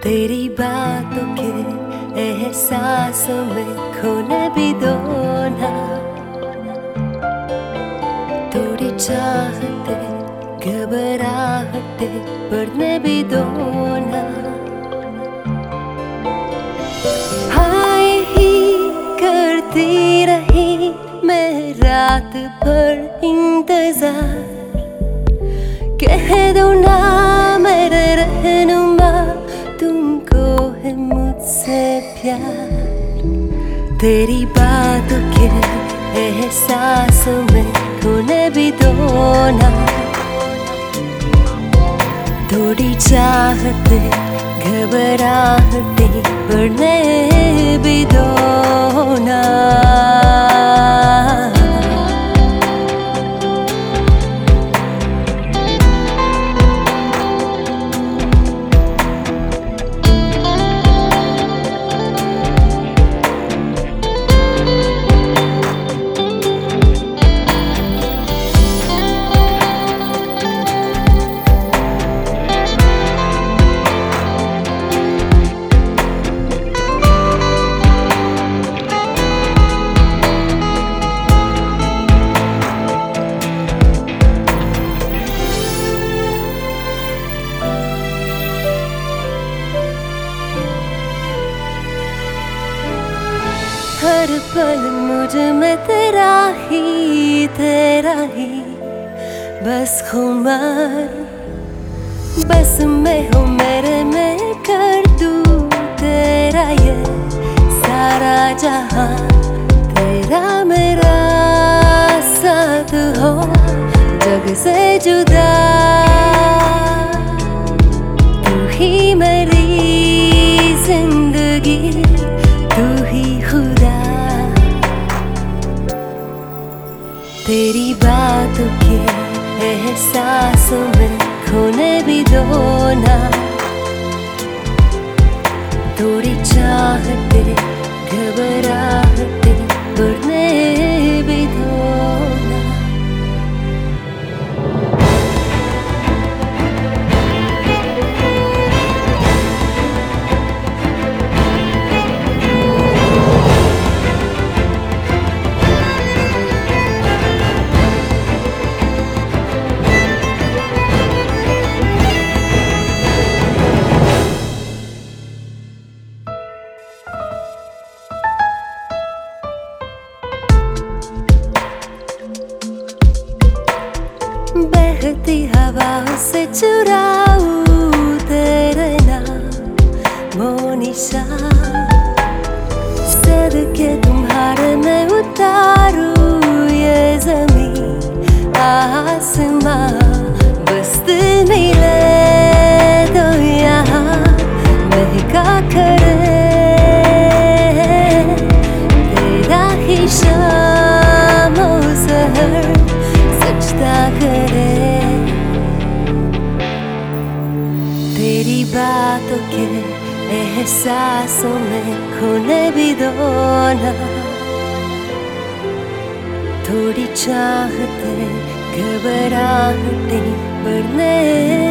तेरी बातों के एहसासों में खोने भी दो ना। थोड़ी चाहते घबराहटे बढ़ने भी दो ना। हाय ही करती रही मैं रात भर इंतजार। कह दो ना मेरे रहनुमा, तुमको है मुझसे प्यार। तेरी बातों के एहसासों में खोने भी दो ना। थोड़ी चाहते घबराहटे बढ़ने भी दो ना। हर पल मुझ में तेरा ही बस खुमार। बस मैं हूँ मेरे में कर दूँ तेरा ये सारा जहां। तेरा मेरा साथ हो जग से जुदा। तू ही मेरी जिंदगी, तू ही खुदा। तेरी बातों के एहसासों में खोने भी दो ना। थोड़ी चाहते घबराहटे बढ़ने भी दो ना। बहती हवाओं से चुराऊं तेरे नाम वो निशान। सर के तुम्हारे में उतारूं ये ज़मीन आसमां। बस मिले तो यहाँ महका करे तेरा ही शाम और सहर सजदा करे। तेरी बातों के एहसासों में खोने भी दो ना। थोड़ी चाहते घबराहटे बढ़ने